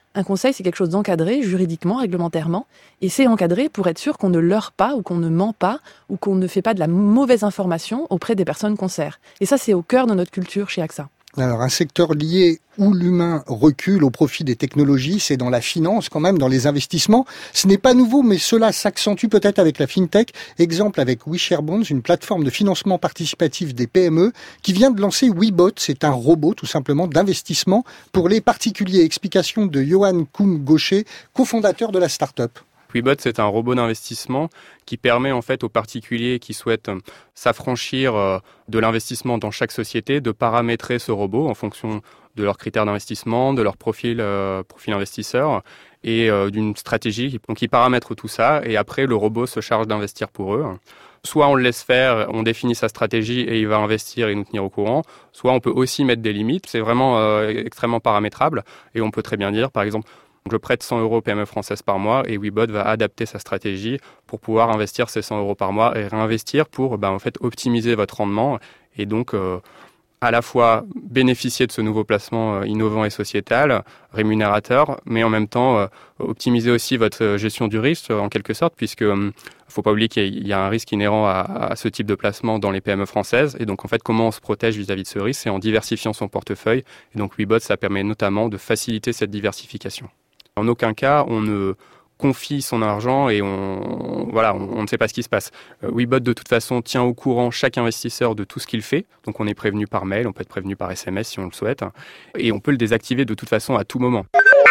Un conseil, c'est quelque chose d'encadré juridiquement, réglementairement, et c'est encadré pour être sûr qu'on ne leurre pas ou qu'on ne ment pas ou qu'on ne fait pas de la mauvaise information auprès des personnes qu'on sert. Et ça, c'est au cœur de notre culture chez AXA. Alors, un secteur lié où l'humain recule au profit des technologies, c'est dans la finance quand même, dans les investissements. Ce n'est pas nouveau, mais cela s'accentue peut-être avec la FinTech. Exemple avec WeShareBonds, une plateforme de financement participatif des P M E qui vient de lancer WeBot. C'est un robot tout simplement d'investissement pour les particuliers. Explication de Johan Koum-Gaucher, cofondateur de la start-up. WeBot, c'est un robot d'investissement qui permet en fait aux particuliers qui souhaitent s'affranchir de l'investissement dans chaque société de paramétrer ce robot en fonction de leurs critères d'investissement, de leur profil, euh, profil investisseur et euh, d'une stratégie. Donc ils paramètrent tout ça et après le robot se charge d'investir pour eux. Soit on le laisse faire, on définit sa stratégie et il va investir et nous tenir au courant. Soit on peut aussi mettre des limites. C'est vraiment euh, extrêmement paramétrable et on peut très bien dire par exemple je prête cent euros aux P M E françaises par mois et WeBot va adapter sa stratégie pour pouvoir investir ces cent euros par mois et réinvestir pour ben, en fait, optimiser votre rendement et donc euh, à la fois bénéficier de ce nouveau placement euh, innovant et sociétal, rémunérateur, mais en même temps euh, optimiser aussi votre gestion du risque euh, en quelque sorte puisque il euh, faut pas oublier qu'il y a un risque inhérent à, à ce type de placement dans les P M E françaises et donc en fait comment on se protège vis-à-vis de ce risque, c'est en diversifiant son portefeuille et donc WeBot ça permet notamment de faciliter cette diversification. En aucun cas, on ne confie son argent et on, voilà, on, on ne sait pas ce qui se passe. Euh, WeBot, de toute façon, tient au courant chaque investisseur de tout ce qu'il fait. Donc, on est prévenu par mail, on peut être prévenu par S M S si on le souhaite. Et on peut le désactiver de toute façon à tout moment.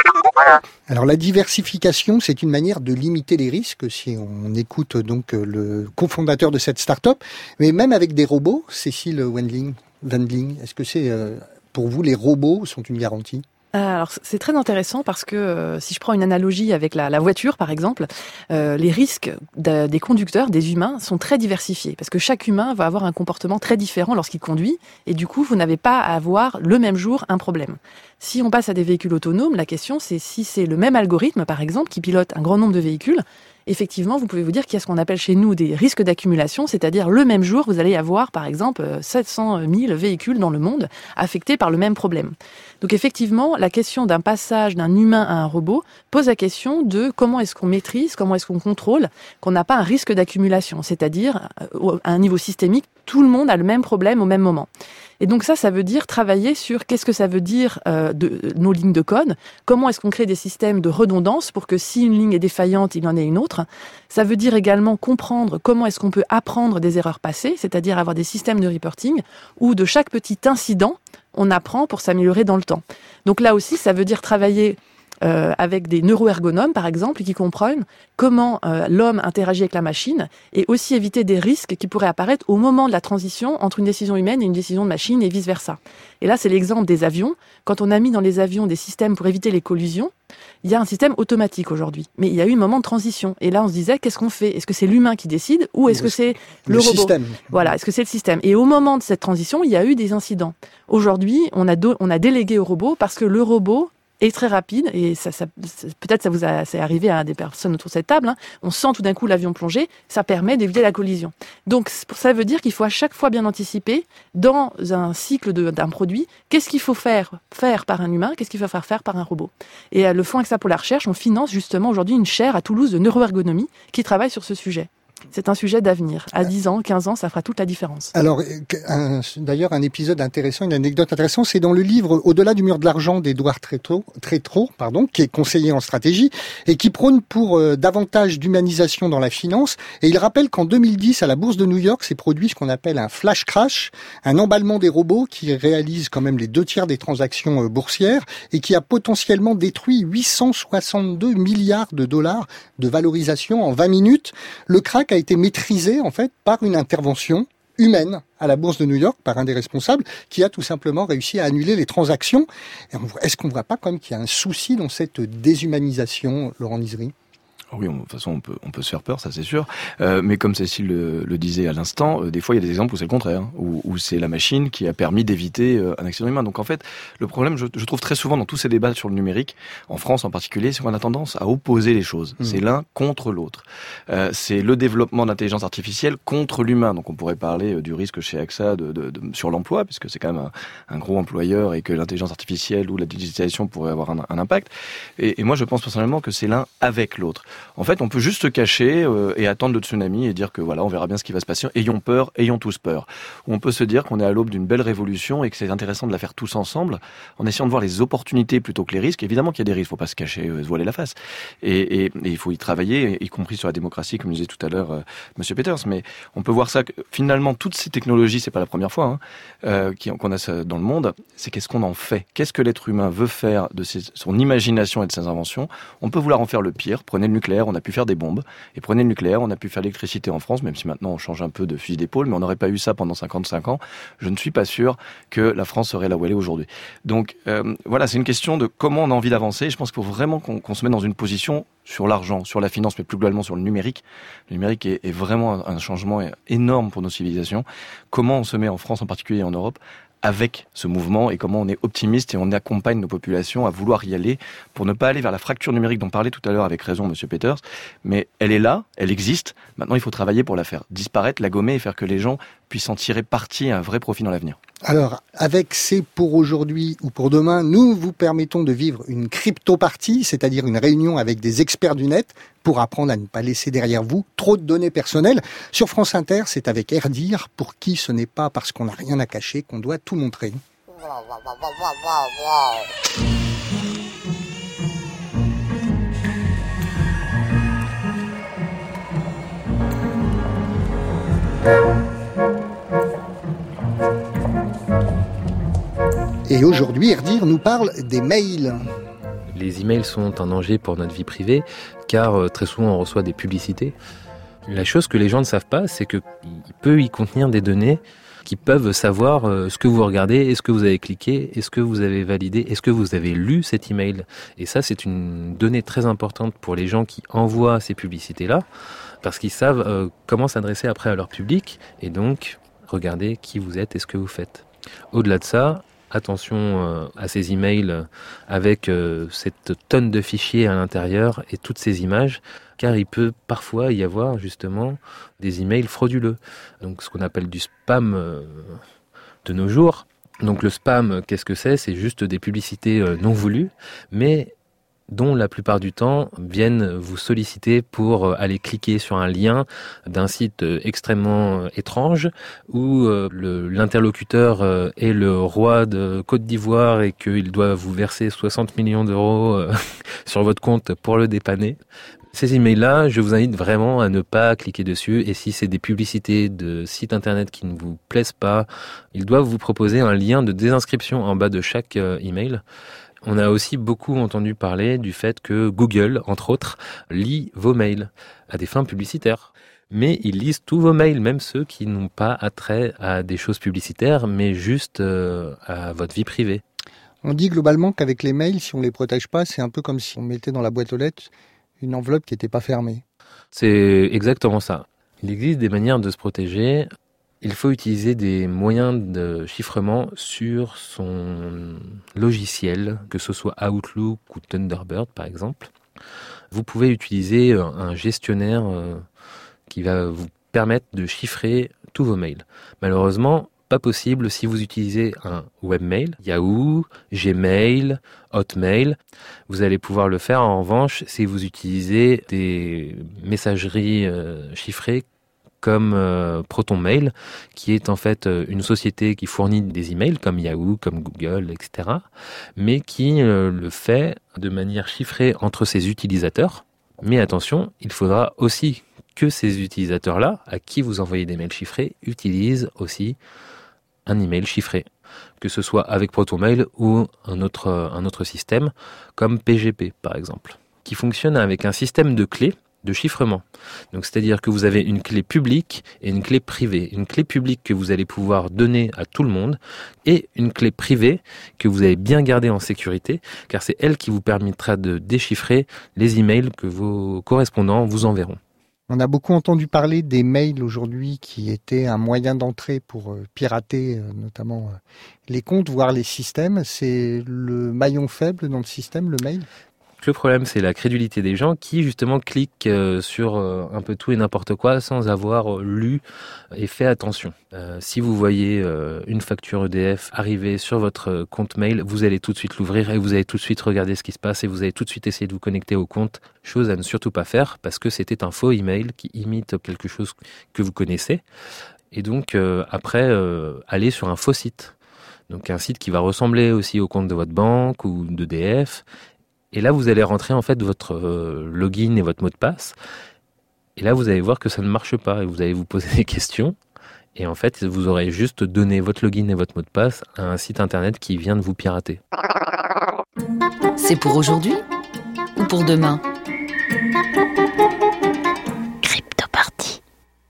Alors, la diversification, c'est une manière de limiter les risques, si on écoute donc le cofondateur de cette start-up. Mais même avec des robots, Cécile Wendling, Wendling, est-ce que c'est, euh, pour vous, les robots sont une garantie ? Alors c'est très intéressant parce que euh, si je prends une analogie avec la, la voiture par exemple, euh, les risques de, des conducteurs, des humains sont très diversifiés parce que chaque humain va avoir un comportement très différent lorsqu'il conduit et du coup vous n'avez pas à avoir le même jour un problème. Si on passe à des véhicules autonomes, la question c'est si c'est le même algorithme par exemple qui pilote un grand nombre de véhicules. Effectivement, vous pouvez vous dire qu'il y a ce qu'on appelle chez nous des risques d'accumulation, c'est-à-dire le même jour, vous allez avoir, par exemple, sept cent mille véhicules dans le monde affectés par le même problème. Donc effectivement, la question d'un passage d'un humain à un robot pose la question de comment est-ce qu'on maîtrise, comment est-ce qu'on contrôle, qu'on n'a pas un risque d'accumulation, c'est-à-dire à un niveau systémique, tout le monde a le même problème au même moment. Et donc ça, ça veut dire travailler sur qu'est-ce que ça veut dire euh, de, de nos lignes de code, comment est-ce qu'on crée des systèmes de redondance pour que si une ligne est défaillante, il y en ait une autre. Ça veut dire également comprendre comment est-ce qu'on peut apprendre des erreurs passées, c'est-à-dire avoir des systèmes de reporting où de chaque petit incident, on apprend pour s'améliorer dans le temps. Donc là aussi, ça veut dire travailler Euh, avec des neuroergonomes, par exemple, qui comprennent comment euh, l'homme interagit avec la machine et aussi éviter des risques qui pourraient apparaître au moment de la transition entre une décision humaine et une décision de machine et vice-versa. Et là, c'est l'exemple des avions. Quand on a mis dans les avions des systèmes pour éviter les collisions, il y a un système automatique aujourd'hui. Mais il y a eu un moment de transition. Et là, on se disait, qu'est-ce qu'on fait ? Est-ce que c'est l'humain qui décide ou est-ce que c'est le, le robot ? Système. Voilà, est-ce que c'est le système ? Et au moment de cette transition, il y a eu des incidents. Aujourd'hui, on a, do- on a délégué au robot parce que le robot est très rapide, et ça, ça, peut-être ça vous a, c'est arrivé à des personnes autour de cette table, hein. On sent tout d'un coup l'avion plonger, ça permet d'éviter la collision. Donc ça veut dire qu'il faut à chaque fois bien anticiper, dans un cycle de, d'un produit, qu'est-ce qu'il faut faire, faire par un humain, qu'est-ce qu'il faut faire faire par un robot. Et euh, le Fonds AXA pour la recherche, on finance justement aujourd'hui une chaire à Toulouse de neuroergonomie qui travaille sur ce sujet. C'est un sujet d'avenir. À dix ans, quinze ans, ça fera toute la différence. Alors, un, d'ailleurs, un épisode intéressant, une anecdote intéressante, c'est dans le livre Au-delà du mur de l'argent d'Édouard Trétro, Trétro, pardon, qui est conseiller en stratégie et qui prône pour euh, davantage d'humanisation dans la finance. Et il rappelle qu'en deux mille dix, à la bourse de New York, s'est produit ce qu'on appelle un flash crash, un emballement des robots qui réalise quand même les deux tiers des transactions euh, boursières et qui a potentiellement détruit huit cent soixante-deux milliards de dollars de valorisation en vingt minutes. Le crack a été maîtrisé en fait par une intervention humaine à la bourse de New York par un des responsables qui a tout simplement réussi à annuler les transactions. Et on, est-ce qu'on ne voit pas quand même qu'il y a un souci dans cette déshumanisation, Laurent Nizri ? Oui, on, de toute façon, on peut, on peut se faire peur, ça c'est sûr. Euh, mais comme Cécile le, le disait à l'instant, euh, des fois il y a des exemples où c'est le contraire, hein, où, où c'est la machine qui a permis d'éviter euh, un accident humain. Donc en fait, le problème, je, je trouve très souvent dans tous ces débats sur le numérique, en France en particulier, c'est qu'on a tendance à opposer les choses. Mmh. C'est l'un contre l'autre. Euh, c'est le développement de l'intelligence artificielle contre l'humain. Donc on pourrait parler euh, du risque chez A X A de, de, de, sur l'emploi, puisque c'est quand même un, un gros employeur et que l'intelligence artificielle ou la digitalisation pourrait avoir un, un impact. Et, et moi, je pense personnellement que c'est l'un avec l'autre. En fait, on peut juste se cacher euh, et attendre le tsunami et dire que voilà, on verra bien ce qui va se passer. Ayons peur, ayons tous peur. Ou on peut se dire qu'on est à l'aube d'une belle révolution et que c'est intéressant de la faire tous ensemble, en essayant de voir les opportunités plutôt que les risques. Évidemment qu'il y a des risques, il ne faut pas se cacher, euh, se voiler la face. Et, et, et il faut y travailler, y compris sur la démocratie, comme disait tout à l'heure euh, Monsieur Peters. Mais on peut voir ça que finalement, toutes ces technologies, c'est pas la première fois hein, euh, qu'on a ça dans le monde. C'est qu'est-ce qu'on en fait ? Qu'est-ce que l'être humain veut faire de ses, son imagination et de ses inventions ? On peut vouloir en faire le pire. Prenez le nucléaire, on a pu faire des bombes. Et prenez le nucléaire, on a pu faire l'électricité en France, même si maintenant on change un peu de fusil d'épaule, mais on n'aurait pas eu ça pendant cinquante-cinq ans. Je ne suis pas sûr que la France serait là où elle est aujourd'hui. Donc euh, voilà, c'est une question de comment on a envie d'avancer. Je pense qu'il faut vraiment qu'on, qu'on se mette dans une position sur l'argent, sur la finance, mais plus globalement sur le numérique. Le numérique est, est vraiment un, un changement énorme pour nos civilisations. Comment on se met en France en particulier et en Europe avec ce mouvement et comment on est optimiste et on accompagne nos populations à vouloir y aller pour ne pas aller vers la fracture numérique dont parlait tout à l'heure avec raison Monsieur Peters. Mais elle est là, elle existe. Maintenant, il faut travailler pour la faire disparaître, la gommer et faire que les gens puissent en tirer parti et un vrai profit dans l'avenir. Alors, avec C'est pour aujourd'hui ou pour demain, nous vous permettons de vivre une crypto-partie, c'est-à-dire une réunion avec des experts du net pour apprendre à ne pas laisser derrière vous trop de données personnelles. Sur France Inter, c'est avec Erdir, pour qui ce n'est pas parce qu'on n'a rien à cacher qu'on doit tout montrer. Et aujourd'hui, Erdir nous parle des mails. Les emails sont un danger pour notre vie privée, car euh, très souvent on reçoit des publicités. La chose que les gens ne savent pas, c'est qu'il peut y contenir des données qui peuvent savoir euh, ce que vous regardez, est-ce que vous avez cliqué, est-ce que vous avez validé, est-ce que vous avez lu cet email. Et ça, c'est une donnée très importante pour les gens qui envoient ces publicités-là, parce qu'ils savent euh, comment s'adresser après à leur public, et donc regarder qui vous êtes et ce que vous faites. Au-delà de ça, attention euh, à ces emails avec euh, cette tonne de fichiers à l'intérieur et toutes ces images, car il peut parfois y avoir justement des emails frauduleux. Donc ce qu'on appelle du spam euh, de nos jours. Donc le spam, qu'est-ce que c'est ? C'est juste des publicités euh, non voulues, mais dont la plupart du temps viennent vous solliciter pour aller cliquer sur un lien d'un site extrêmement étrange où le, l'interlocuteur est le roi de Côte d'Ivoire et qu'il doit vous verser soixante millions d'euros sur votre compte pour le dépanner. Ces emails-là, je vous invite vraiment à ne pas cliquer dessus, et si c'est des publicités de sites internet qui ne vous plaisent pas, ils doivent vous proposer un lien de désinscription en bas de chaque email. On a aussi beaucoup entendu parler du fait que Google, entre autres, lit vos mails à des fins publicitaires. Mais ils lisent tous vos mails, même ceux qui n'ont pas attrait à des choses publicitaires, mais juste euh, à votre vie privée. On dit globalement qu'avec les mails, si on ne les protège pas, c'est un peu comme si on mettait dans la boîte aux lettres une enveloppe qui n'était pas fermée. C'est exactement ça. Il existe des manières de se protéger. Il faut utiliser des moyens de chiffrement sur son logiciel, que ce soit Outlook ou Thunderbird par exemple. Vous pouvez utiliser un gestionnaire qui va vous permettre de chiffrer tous vos mails. Malheureusement, pas possible si vous utilisez un webmail, Yahoo, Gmail, Hotmail. Vous allez pouvoir le faire en revanche si vous utilisez des messageries chiffrées comme euh, ProtonMail, qui est en fait euh, une société qui fournit des emails comme Yahoo, comme Google, et cetera, mais qui euh, le fait de manière chiffrée entre ses utilisateurs. Mais attention, il faudra aussi que ces utilisateurs-là, à qui vous envoyez des mails chiffrés, utilisent aussi un email chiffré, que ce soit avec ProtonMail ou un autre, un autre système, comme P G P par exemple, qui fonctionne avec un système de clés de chiffrement. Donc, c'est-à-dire que vous avez une clé publique et une clé privée. Une clé publique que vous allez pouvoir donner à tout le monde et une clé privée que vous allez bien garder en sécurité, car c'est elle qui vous permettra de déchiffrer les emails que vos correspondants vous enverront. On a beaucoup entendu parler des mails aujourd'hui qui étaient un moyen d'entrée pour euh, pirater euh, notamment euh, les comptes, voire les systèmes. C'est le maillon faible dans le système, le mail ? Le problème, c'est la crédulité des gens qui, justement, cliquent euh, sur euh, un peu tout et n'importe quoi sans avoir euh, lu et fait attention. Euh, si vous voyez euh, une facture E D F arriver sur votre compte mail, vous allez tout de suite l'ouvrir et vous allez tout de suite regarder ce qui se passe et vous allez tout de suite essayer de vous connecter au compte. Chose à ne surtout pas faire parce que c'était un faux email qui imite quelque chose que vous connaissez. Et donc, euh, après, euh, aller sur un faux site. Donc, un site qui va ressembler aussi au compte de votre banque ou d'E D F. Et là, vous allez rentrer en fait votre euh, login et votre mot de passe. Et là, vous allez voir que ça ne marche pas et vous allez vous poser des questions. Et en fait, vous aurez juste donné votre login et votre mot de passe à un site internet qui vient de vous pirater. C'est pour aujourd'hui ou pour demain ? Crypto Party.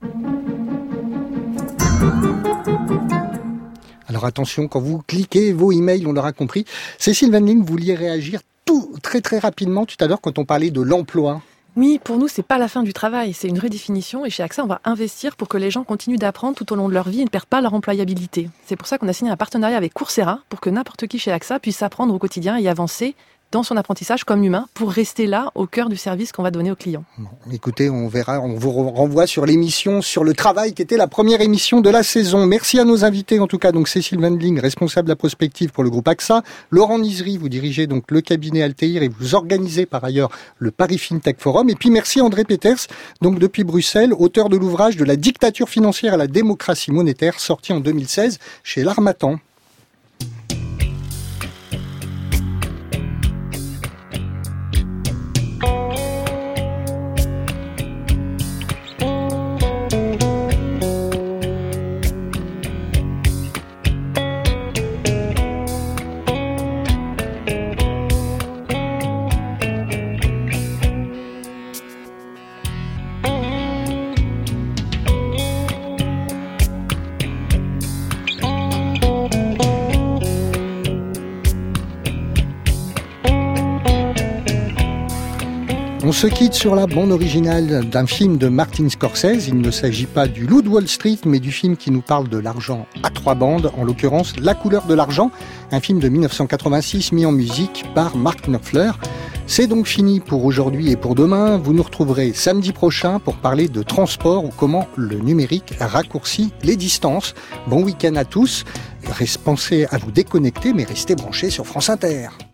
Alors attention, quand vous cliquez vos emails, on l'aura compris. Cécile Van Ling, vous vouliez réagir tout très très rapidement tout à l'heure quand on parlait de l'emploi. Oui, pour nous, c'est pas la fin du travail, c'est une redéfinition. Et chez AXA, on va investir pour que les gens continuent d'apprendre tout au long de leur vie et ne perdent pas leur employabilité. C'est pour ça qu'on a signé un partenariat avec Coursera pour que n'importe qui chez AXA puisse apprendre au quotidien et avancer dans son apprentissage comme humain pour rester là au cœur du service qu'on va donner aux clients. Bon, écoutez, on verra, on vous renvoie sur l'émission sur le travail qui était la première émission de la saison. Merci à nos invités en tout cas, donc Cécile Van Ling, responsable de la prospective pour le groupe AXA, Laurent Nisery, vous dirigez donc le cabinet Altair et vous organisez par ailleurs le Paris FinTech Forum. Et puis merci André Peters, donc depuis Bruxelles, auteur de l'ouvrage De la dictature financière à la démocratie monétaire, sorti en deux mille seize chez l'Harmattan. On se quitte sur la bande originale d'un film de Martin Scorsese. Il ne s'agit pas du Loup de Wall Street, mais du film qui nous parle de l'argent à trois bandes, en l'occurrence La couleur de l'argent, un film de dix-neuf cent quatre-vingt-six mis en musique par Mark Knopfler. C'est donc fini pour aujourd'hui et pour demain. Vous nous retrouverez samedi prochain pour parler de transport ou comment le numérique raccourcit les distances. Bon week-end à tous. Pensez à vous déconnecter, mais restez branchés sur France Inter.